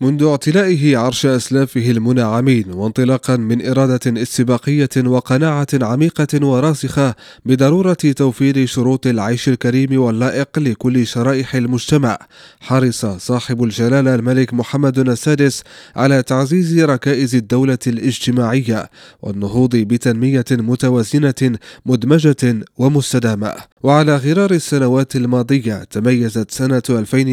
منذ اعتلائه عرش أسلافه المنعمين، وانطلاقا من إرادة استباقية وقناعة عميقة وراسخة بضرورة توفير شروط العيش الكريم واللائق لكل شرائح المجتمع، حرص صاحب الجلالة الملك محمد السادس على تعزيز ركائز الدولة الاجتماعية والنهوض بتنمية متوازنة مدمجة ومستدامة. وعلى غرار السنوات الماضية، تميزت سنة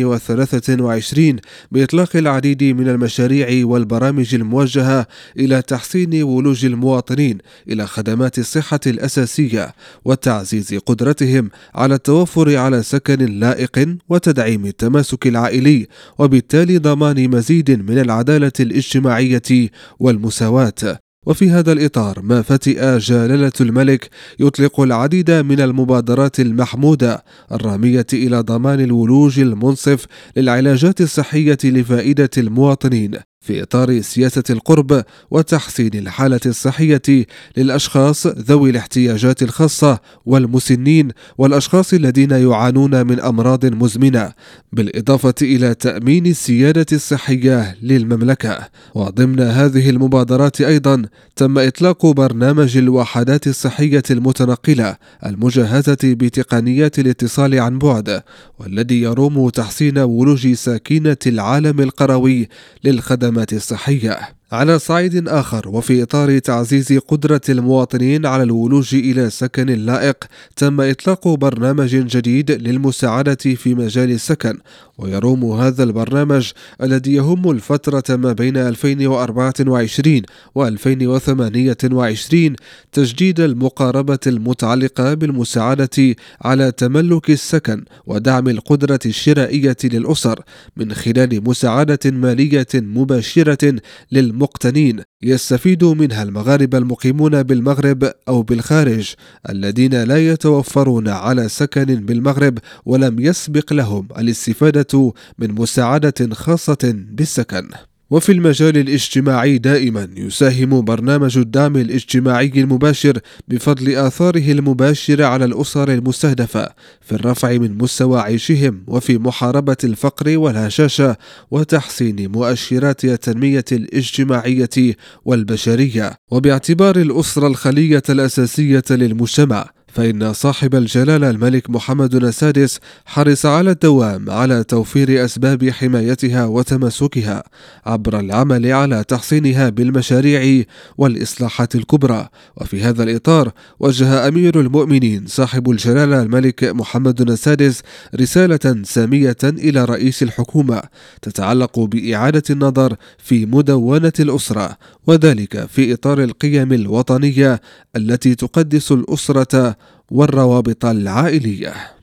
2023 بإطلاق العديد من المشاريع والبرامج الموجهة إلى تحسين ولوج المواطنين إلى خدمات الصحة الأساسية وتعزيز قدرتهم على التوفر على سكن لائق وتدعيم التماسك العائلي، وبالتالي ضمان مزيد من العدالة الاجتماعية والمساواة. وفي هذا الإطار، ما فتئ جلالة الملك يطلق العديد من المبادرات المحمودة الرامية إلى ضمان الولوج المنصف للعلاجات الصحية لفائدة المواطنين في إطار سياسة القرب وتحسين الحالة الصحية للأشخاص ذوي الاحتياجات الخاصة والمسنين والأشخاص الذين يعانون من أمراض مزمنة، بالإضافة إلى تأمين السيادة الصحية للمملكة. وضمن هذه المبادرات أيضا تم إطلاق برنامج الوحدات الصحية المتنقلة المجهزة بتقنيات الاتصال عن بعد، والذي يروم تحسين ولوج ساكنة العالم القروي للخدمات الصحية. على صعيد آخر، وفي إطار تعزيز قدرة المواطنين على الولوج إلى سكن لائق، تم إطلاق برنامج جديد للمساعدة في مجال السكن، ويروم هذا البرنامج الذي يهم الفترة ما بين 2024 و 2028 تجديد المقاربة المتعلقة بالمساعدة على تملك السكن ودعم القدرة الشرائية للأسر من خلال مساعدة مالية مباشرة للمقتنين يستفيد منها المغاربة المقيمون بالمغرب أو بالخارج الذين لا يتوفرون على سكن بالمغرب ولم يسبق لهم الاستفادة من مساعدة خاصة بالسكن. وفي المجال الاجتماعي دائما يساهم برنامج الدعم الاجتماعي المباشر بفضل آثاره المباشرة على الأسر المستهدفة في الرفع من مستوى عيشهم وفي محاربة الفقر والهشاشة وتحسين مؤشرات التنمية الاجتماعية والبشرية. وباعتبار الأسرة الخلية الأساسية للمجتمع، فإن صاحب الجلالة الملك محمد السادس حرص على الدوام على توفير أسباب حمايتها وتماسكها عبر العمل على تحسينها بالمشاريع والإصلاحات الكبرى. وفي هذا الإطار، وجه أمير المؤمنين صاحب الجلالة الملك محمد السادس رسالة سامية إلى رئيس الحكومة تتعلق بإعادة النظر في مدونة الأسرة، وذلك في إطار القيم الوطنية التي تقدس الأسرة والروابط العائلية.